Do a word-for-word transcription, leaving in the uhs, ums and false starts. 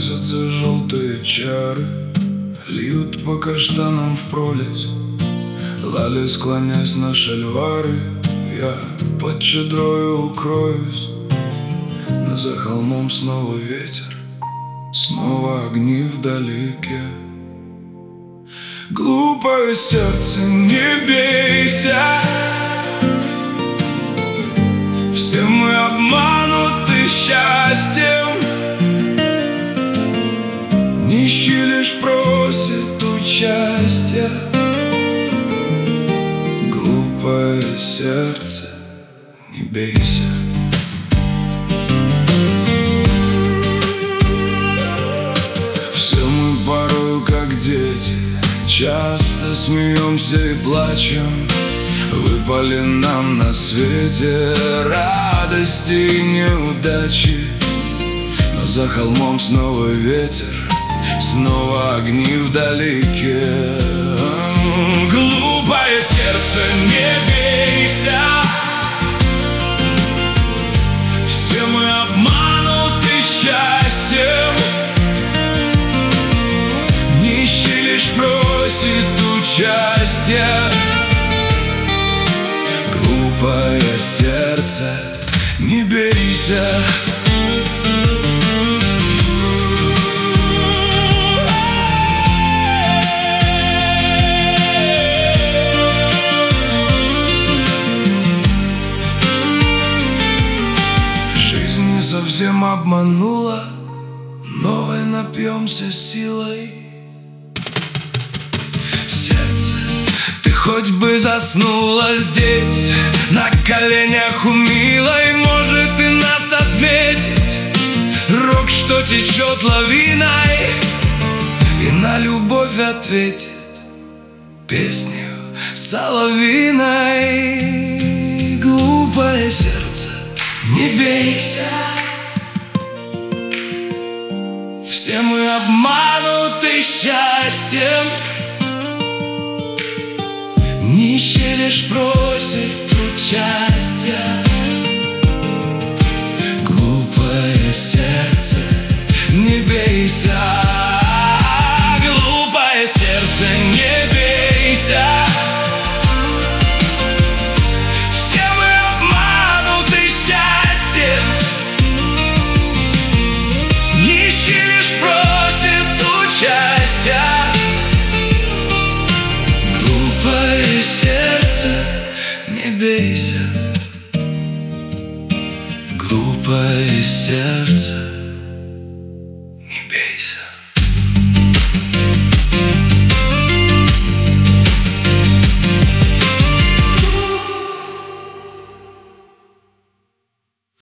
Близятся желтые чары, льют по каштанам впролезь. Лали, склонясь на шальвары, я под чадрою укроюсь. Но за холмом снова ветер, снова огни вдалеке. Глупое сердце, не бейся, все мы обмануты счастьем. Нищий лишь просит участия. Глупое сердце, не бейся. Все мы порою как дети, часто смеемся и плачем. Выпали нам на свете радости и неудачи. Но за холмом снова ветер, снова огни вдалеке. Глупое сердце, не бейся, все мы обмануты счастьем. Нищий лишь просит участия. Глупое сердце, не бейся. Совсем обманула, новой напьемся силой. Сердце, ты хоть бы заснула здесь, на коленях у милой, может и нас отметит рок, что течет лавиной, и на любовь ответит песню соловьиной. Глупое сердце, не бейся, все мы обмануты счастьем. Нищий лишь просит участия. Глупое сердце, не бейся. Глупое сердце, не бейся. Все мы обмануты счастьем. Нищий лишь просит участия. Глупое сердце, не бейся. Глупое сердце,